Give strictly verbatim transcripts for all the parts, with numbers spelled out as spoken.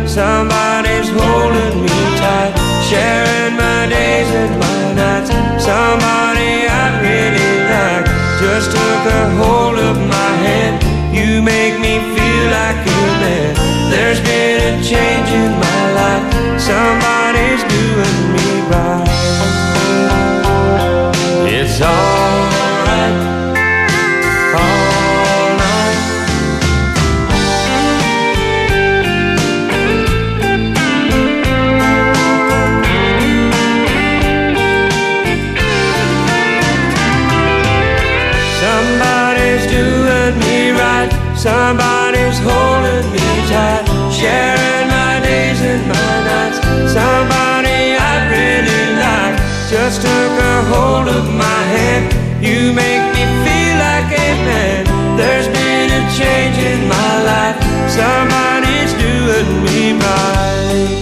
Somebody's holding me tight, sharing my days and my nights. Somebody I really like just took a hold of my hand. You make me feel like a man. There's been a change in my life. Somebody's doing me right. It's alright, all night. Somebody's doing me right. Somebody's holding me tight, sharing my days and my nights. Somebody I really like just took a hold of my hand. You make me feel like a man. There's been a change in my life. Somebody's doing me right.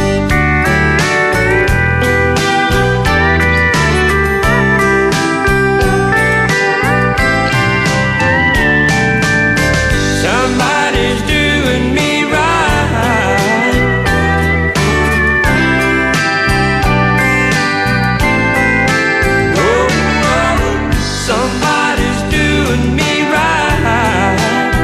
Somebody's doing me right. Oh, oh, somebody's doing me right.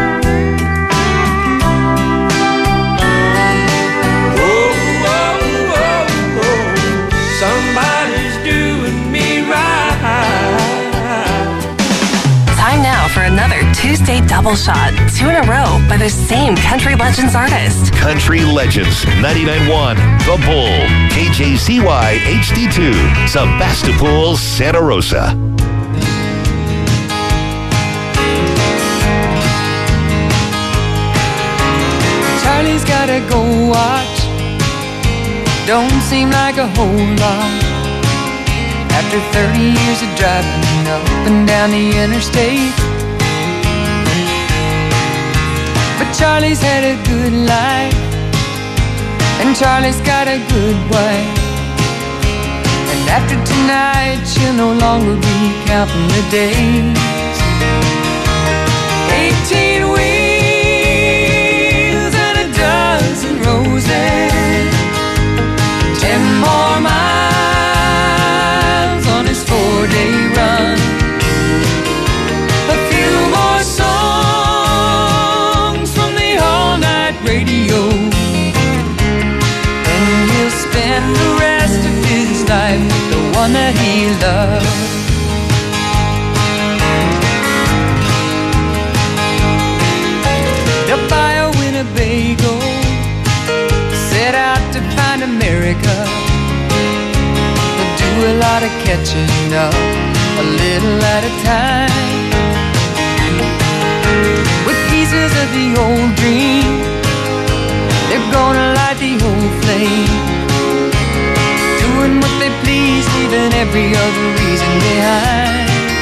Oh, oh, oh, oh, somebody's doing me right. Time now for another Tuesday double shot, two in a row by the same Country Legends artist. Country Legends, ninety-nine point one, The Bull, K J C Y H D two, Sebastopol, Santa Rosa. Charlie's gotta go watch. Don't seem like a whole lot. After thirty years of driving up and down the interstate, but Charlie's had a good life, and Charlie's got a good wife. And after tonight, she'll no longer be counting the days. Eighteen wheels and a dozen roses, ten more miles on his four-day run, a few more songs from the all-night radio, and he'll spend the rest of his life with the one that he loves. They'll buy a Winnebago, set out to find America. They'll do a lot of catching up, a little at a time, with pieces of the old dream. They're gonna light the old flame, doing what they please, leaving every other reason behind.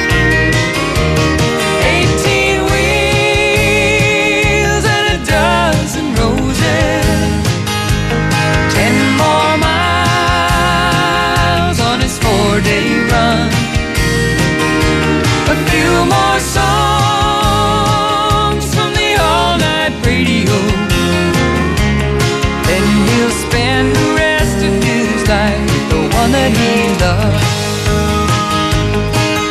Eighteen wheels and a dozen roses, ten more miles on his four-day run, a few more songs from the all-night radio, then he'll spend the rest of his life with the one that he loves.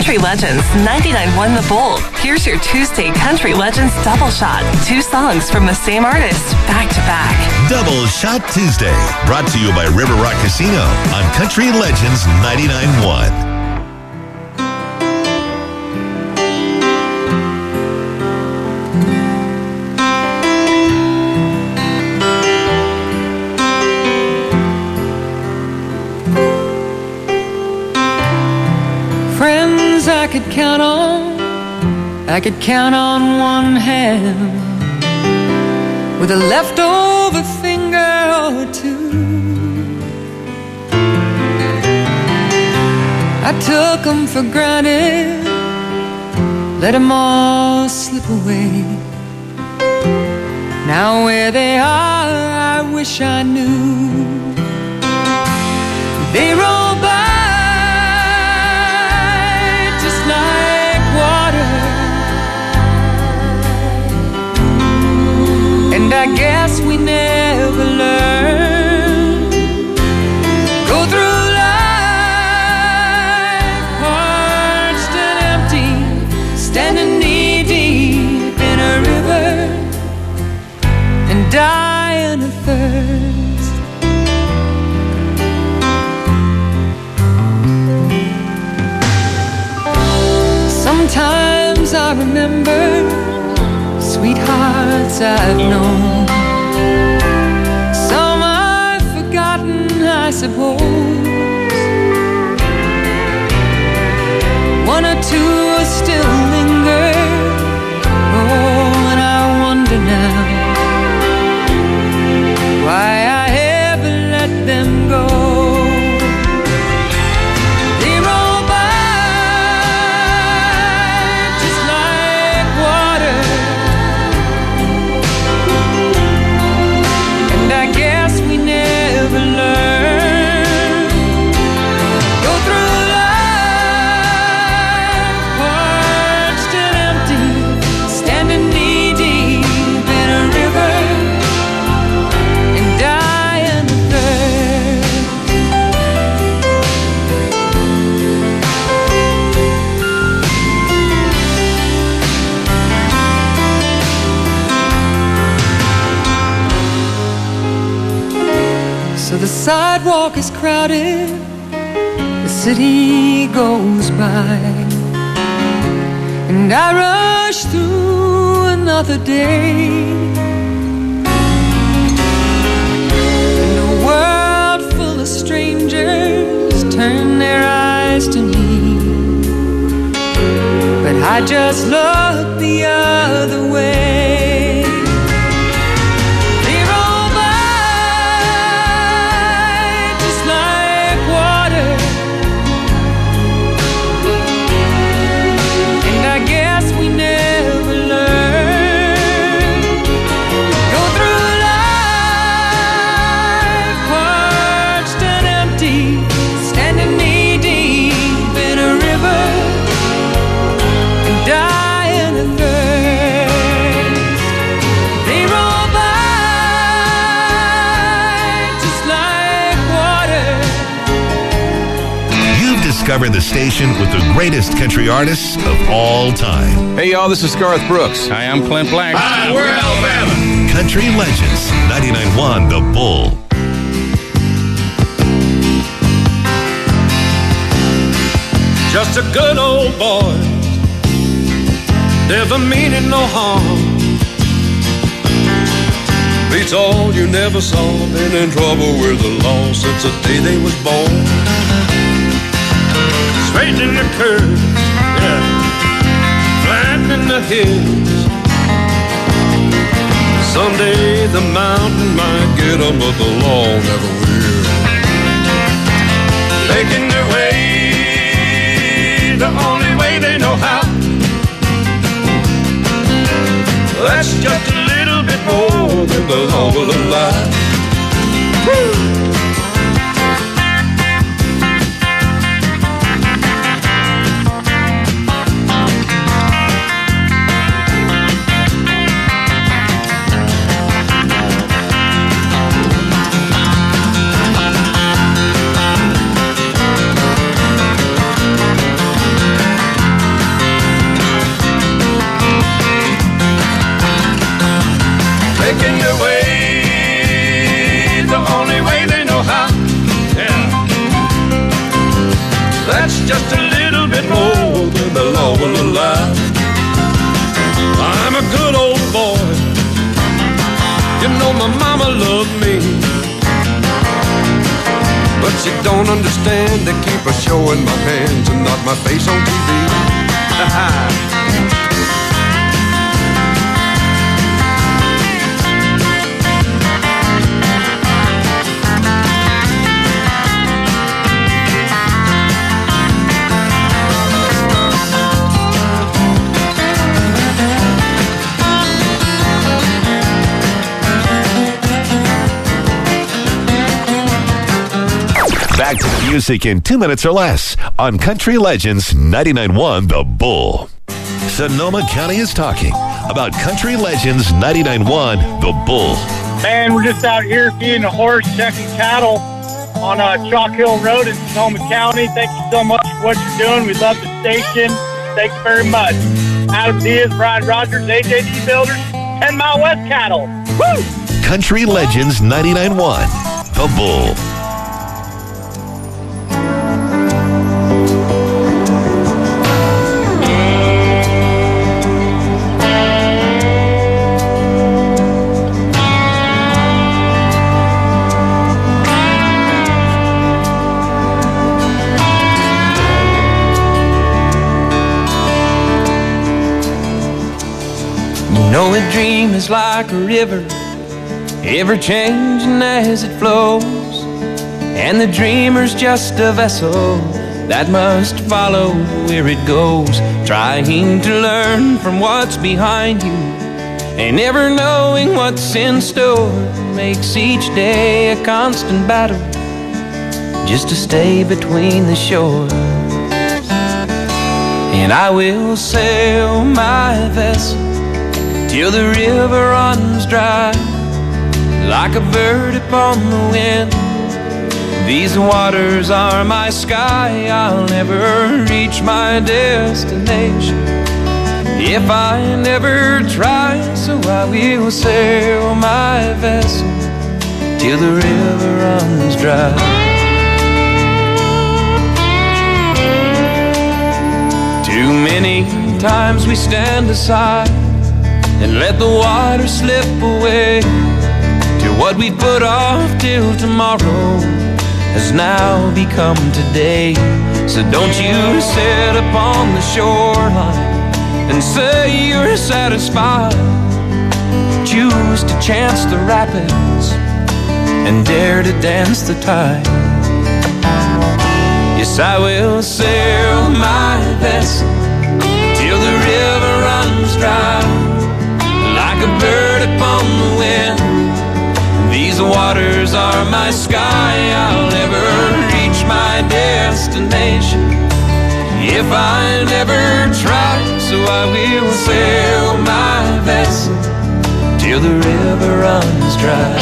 Country Legends ninety-nine point one The Bull. Here's your Tuesday Country Legends double shot. Two songs from the same artist, back to back. Double Shot Tuesday, brought to you by River Rock Casino on Country Legends ninety-nine point one. Friends I could count on, I could count on one hand, with a leftover finger or two. I took them for granted, let them all slip away. Now where they are, I wish I knew. They roll by just like water, and I guess we never learn. Go through life parched and empty, standing knee deep in a river, and dying of thirst. Sometimes I remember sweethearts I've known. Some I've forgotten, I suppose. One or two still linger. Oh, and I wonder now why I ever let them go. So the sidewalk is crowded, the city goes by, and I rush through another day. And a world full of strangers turn their eyes to me, but I just look the other way. Discover the station with the greatest country artists of all time. Hey, y'all, this is Garth Brooks. Hi, I'm Clint Black. Hi, we're Alabama. Country Legends, ninety-nine point one The Bull. Just a good old boy, never meaning no harm. Beats all you never saw, been in trouble with the law since the day they was born. Straight in the curves, yeah, flat in the hills. Someday the mountain might get them, but the law never will. Making their way the only way they know how. That's just a little bit more than the law will allow. Woo! She don't understand. They keep a showing my hands and not my face on T V. Back to the music in two minutes or less on Country Legends ninety-nine point one The Bull. Sonoma County is talking about Country Legends ninety-nine point one The Bull. Man, we're just out here feeding a horse, checking cattle on uh, Chalk Hill Road in Sonoma County. Thank you so much for what you're doing. We love the station. Thanks very much. Adam Diaz, Brian Rogers, A J D Builders, ten Mile West Cattle. Woo! Country Legends ninety-nine point one The Bull. know a dream is like a river, ever changing as it flows, and the dreamer's just a vessel that must follow where it goes, trying to learn from what's behind you, and never knowing what's in store makes each day a constant battle just to stay between the shores. And I will sail my vessel till the river runs dry, like a bird upon the wind. These waters are my sky, I'll never reach my destination if I never try. So I will sail my vessel till the river runs dry. Too many times we stand aside and let the water slip away, till what we put off till tomorrow has now become today. So don't you sit upon the shoreline and say you're satisfied. Choose to chance the rapids and dare to dance the tide. Yes, I will sail my vessel till the river runs dry, like a bird upon the wind. These waters are my sky, I'll never reach my destination if I never try. So I will sail my vessel till the river runs dry.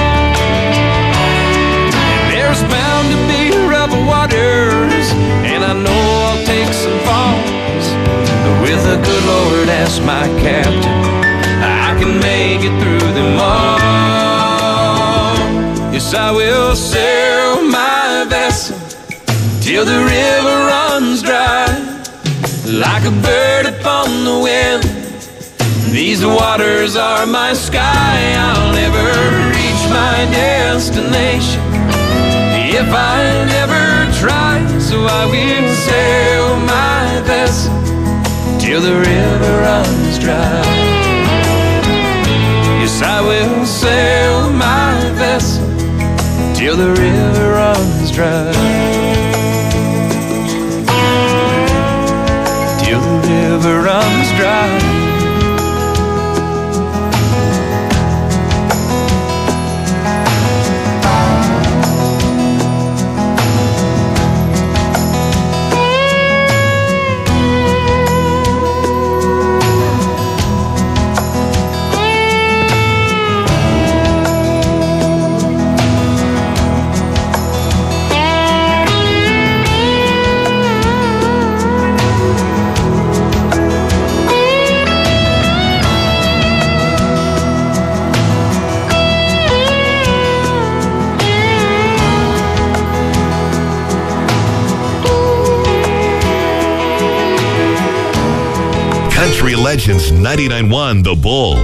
There's bound to be rough waters, and I know I'll take some falls, but with the good Lord as my captain, I can make it through them all. Yes, I will sail my vessel till the river runs dry, like a bird upon the wind. These waters are my sky, I'll never reach my destination if I never try. So I will sail my vessel till the river runs dry. Yes, I will sail my vessel till the river runs dry, till the river runs dry. Country Legends ninety-nine point one The Bull.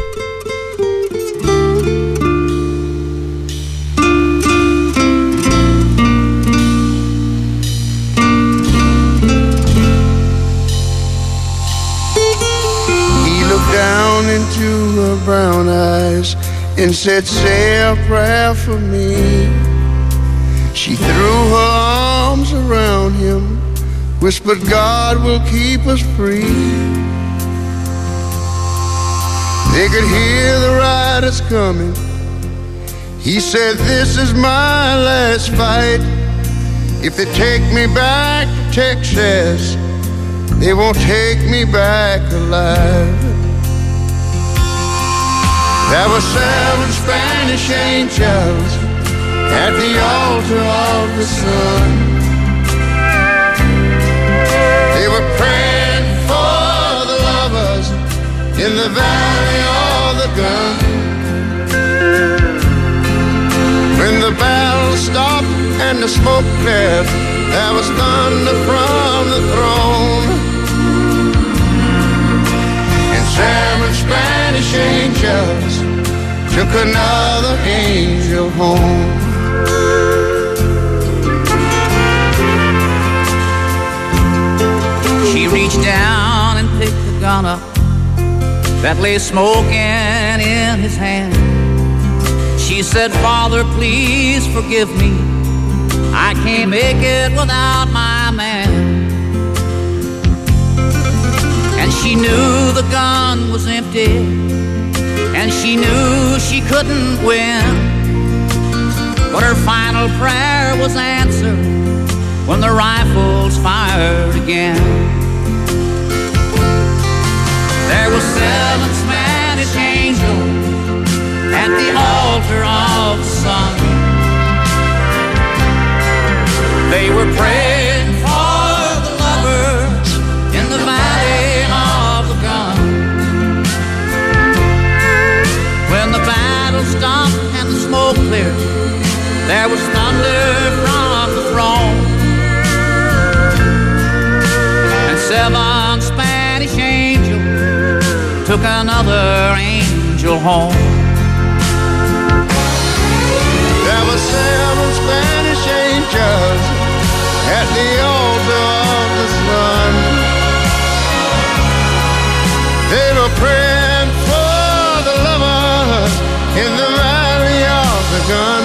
and said, say a prayer for me. She threw her arms around him, whispered, God will keep us free. They could hear the riders coming. He said, this is my last fight. If they take me back to Texas, they won't take me back alive. There were seven Spanish angels at the altar of the sun. They were praying for the lovers in the valley of the gun. When the battle stopped and the smoke cleared, there was thunder from the throne. And seven Spanish angels took another angel home. She reached down and picked the gun up that lay smoking in his hand. She said, Father, please forgive me. I can't make it without my man. And she knew the gun was empty, and she knew she couldn't win. But her final prayer was answered when the rifles fired again. There were seven Spanish angels at the altar of the sun. They were praying for the lovers in the valley of the gun. When the battle stopped and the smoke cleared, there was thunder from the throne. And seven Spanish angels took another angel home. There were seven Spanish angels at the altar of the sun. They were praying for the lovers in the valley of the gun.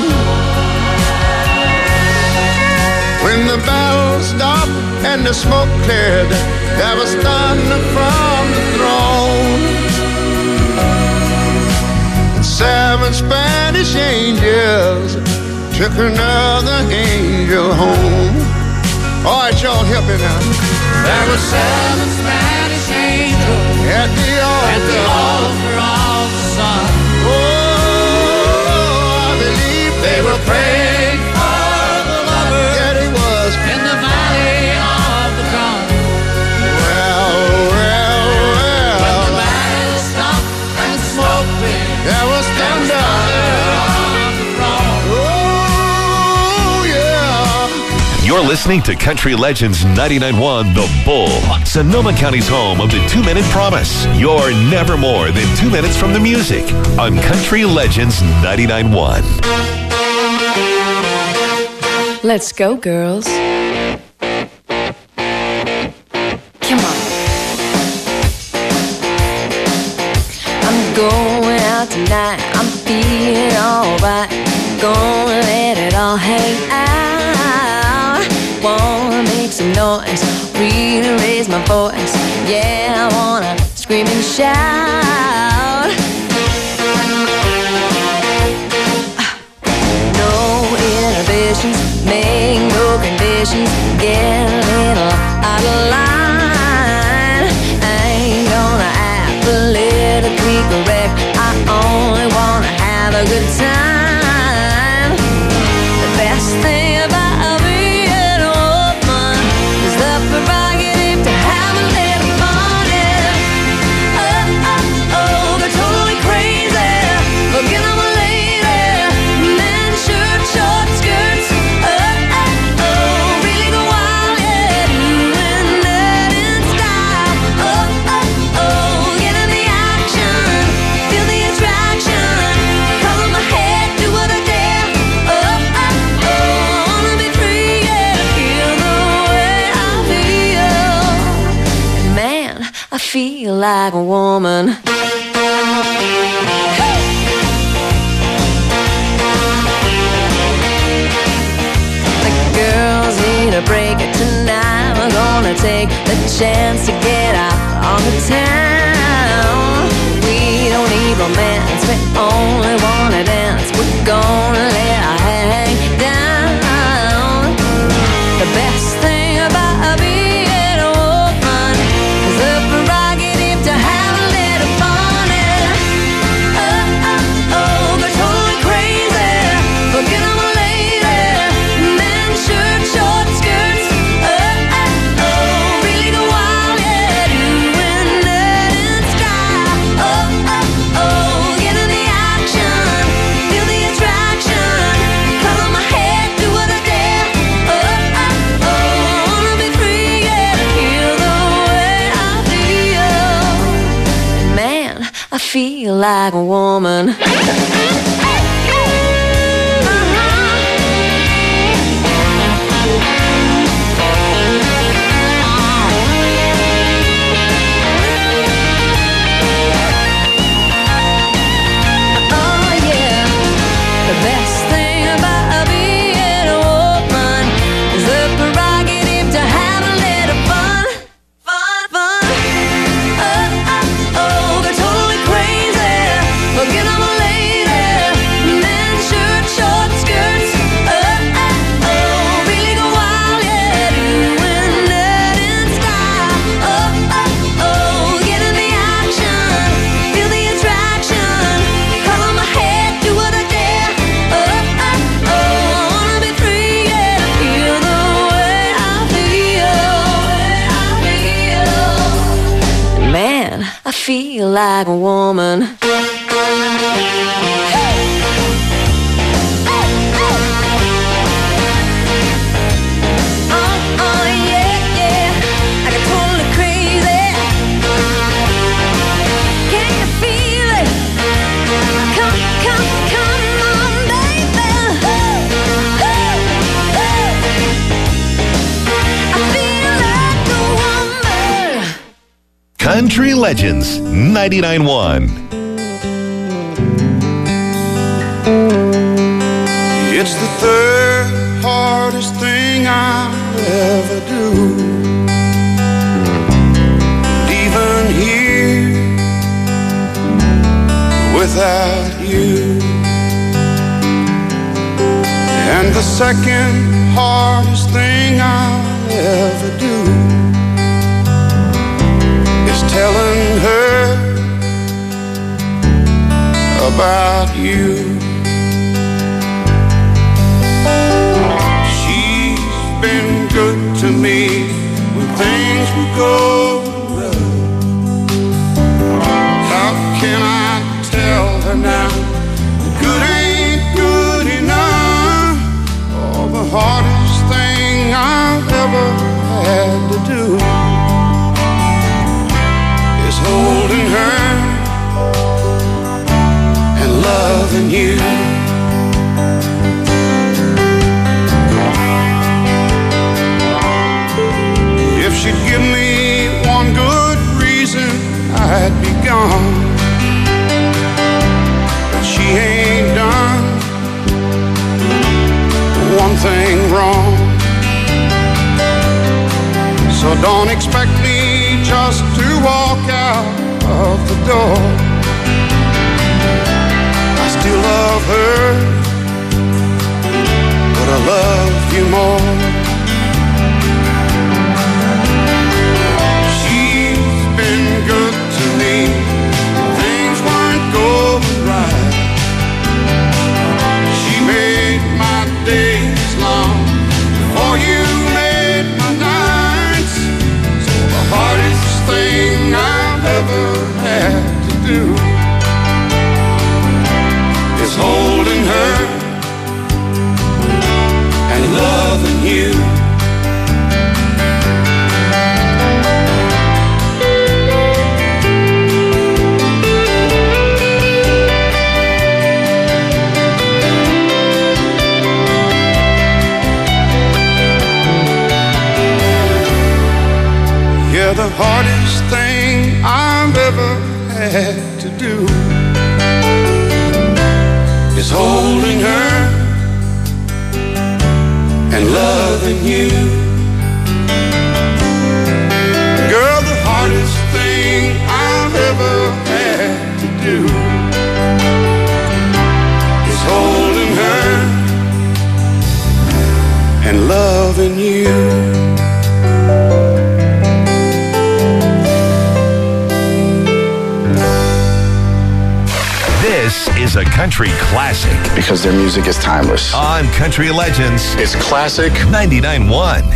When the battle stopped and the smoke cleared, there was thunder from the throne. Seven Spanish angels took another angel home. All right, y'all, help me now. There were seven Spanish angels at the altar, at the altar of the sun. Oh, I believe they were praying for the lovers. Yeah, they was in the valley of the gun. Well, well, well. When the battle stopped and the smoke cleared, there was thunder. Oh, yeah. You're listening to Country Legends ninety-nine point one The Bull, Sonoma County's home of the two-minute promise. You're never more than two minutes from the music on Country Legends ninety-nine point one. Let's go, girls. Come on. I'm going out tonight. I'm feeling alright. Gonna let it all hang out. Wanna make some noise, really raise my voice. Yeah, I wanna scream and shout. No inhibitions, make no conditions. Get a little out of line. I ain't gonna act politically correct. I only wanna have a good time. The best thing about being a woman is the prerogative to have a little fun. Yeah. Oh, oh, oh, go totally crazy. Forget I'm a lady. Men, shirt, short skirts. Oh, oh, oh, really go wild, yeah. Doing that in style. Oh, oh, oh, get in the action. Feel the attraction. Color my head, do what I dare. Oh, oh, oh, I wanna be free, yeah. Feel the way I feel. And man, I feel like a woman. Hey! chance to get out on the town. We don't need romance, we only wanna dance. We're gonna let our hang down. The best thing about being a woman is the prerogative to have a little fun. And oh, oh, oh, go totally crazy, forget I'm a lady. Men, shirt, short skirts, oh, oh, oh, really go wild, yeah, doing that in sky. Oh, oh, oh, get in the action, feel the attraction, color my head, do what I dare. Oh, oh, oh, I wanna be free, yeah, to feel the way I feel. Man, I feel like a woman. Oh yeah, the best thing about being a woman is the prerogative to have a little fun, fun, fun. Oh, oh, oh, go totally crazy, forget I'm a lady. Men, shirt, short skirts, oh, oh, oh, really go wild, yeah, doing that in sky. Oh, oh, oh, get in the action, feel the attraction, color my head, do what I dare. Oh, oh, oh, I wanna be free, yeah, to feel the way I feel, way I feel. Man, I feel like a woman. Oh, oh, yeah, yeah, I get totally crazy. Can you feel it? Come, come, come on, baby. I feel like a woman. Country Legends ninety-nine point one. It's the third hardest thing I'll ever do. Even here without you. And the second hardest thing I'll ever do is telling her about you. She's been good to me when things were going rough. How can I tell her now that good ain't good enough? Oh, the hardest thing I've ever had to do is holding her and loving you. If she'd give me one good reason, I'd be gone. But she ain't done one thing wrong. So don't expect me just to walk out of the door. I still love her, but I love you more. She's been good to me, things weren't going right. She made my days long before you made my nights. So the hardest thing I've ever had to do is holding her and loving you. Yeah, the hardest thing I've ever had to do is holding her and loving you. ever had to do is holding her and loving you. This is a country classic. Because their music is timeless. On Country Legends. It's classic. ninety-nine point one.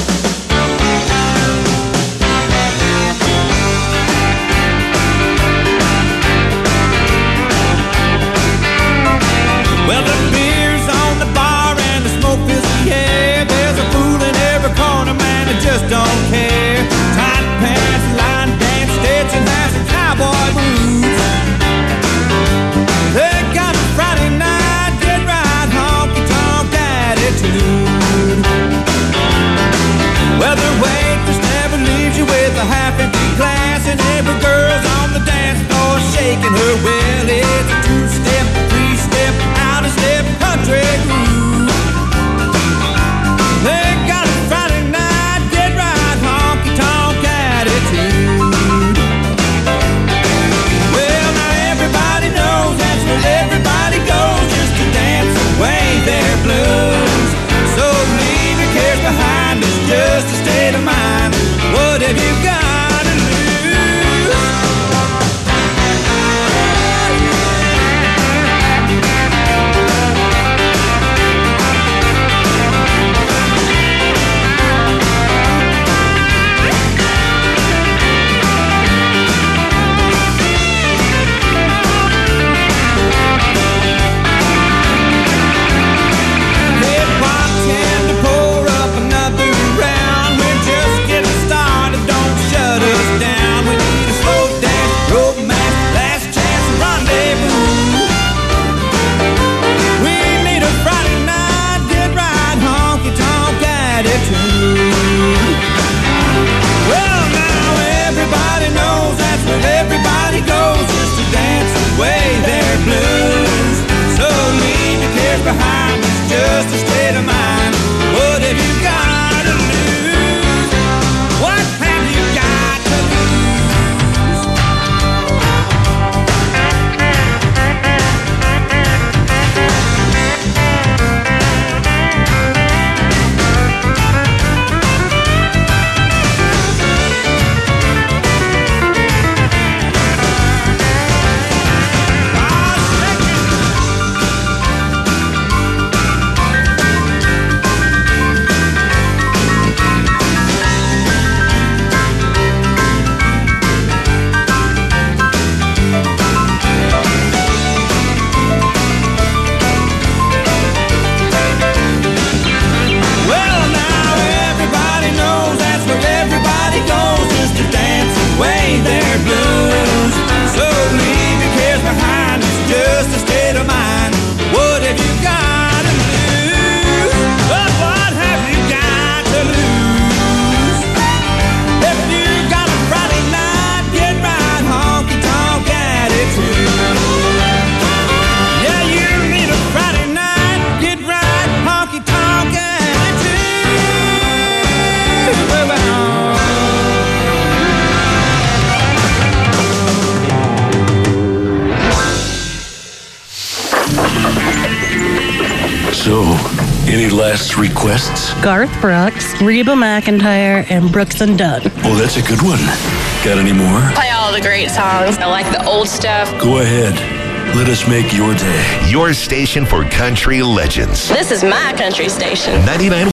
Well, the beer's on the bar and the smoke fills the air. There's a fool in every corner, man, that just don't care. Tight pants, line dance, Stetson hats, and cowboy boots. They got a Friday night, get right, honky-tonk attitude. Well, the waitress never leaves you with a half-empty glass, and every girl's on the dance floor shaking her. Well, it's a two-step, three-step, out-of-step country groove. They got a Friday night, get right, honky-tonk attitude. Well, now everybody knows that's where everybody goes, just to dance away their blues. So leave your cares behind, it's just a state of mind. What have you got to lose? Hey, bartender, pour up another round. We're just getting started, don't shut us down. We need a slow dance, romance, last chance, rendezvous. We need a Friday night, get right, honky-tonk attitude. Well, now everybody knows that's where everybody goes, just to dance away their blues. So leave your cares behind, it's just a state of mind. What have you got to lose? What have you got to lose? Well, now everybody knows that's where everybody goes, just to dance away their blues. So leave your cares behind, it's just a state of mind. What have you got to lose? But what have you got to lose? If you got a Friday night, get right, honky-tonk attitude. Yeah, you need a Friday night, get right, honky-tonk attitude. So, any last requests? Garth Brooks, Reba McEntire, and Brooks and Dunn. Oh, that's a good one. Got any more? Play all the great songs. I like the old stuff. Go ahead. Let us make your day. Your station for country legends. This is my country station. ninety-nine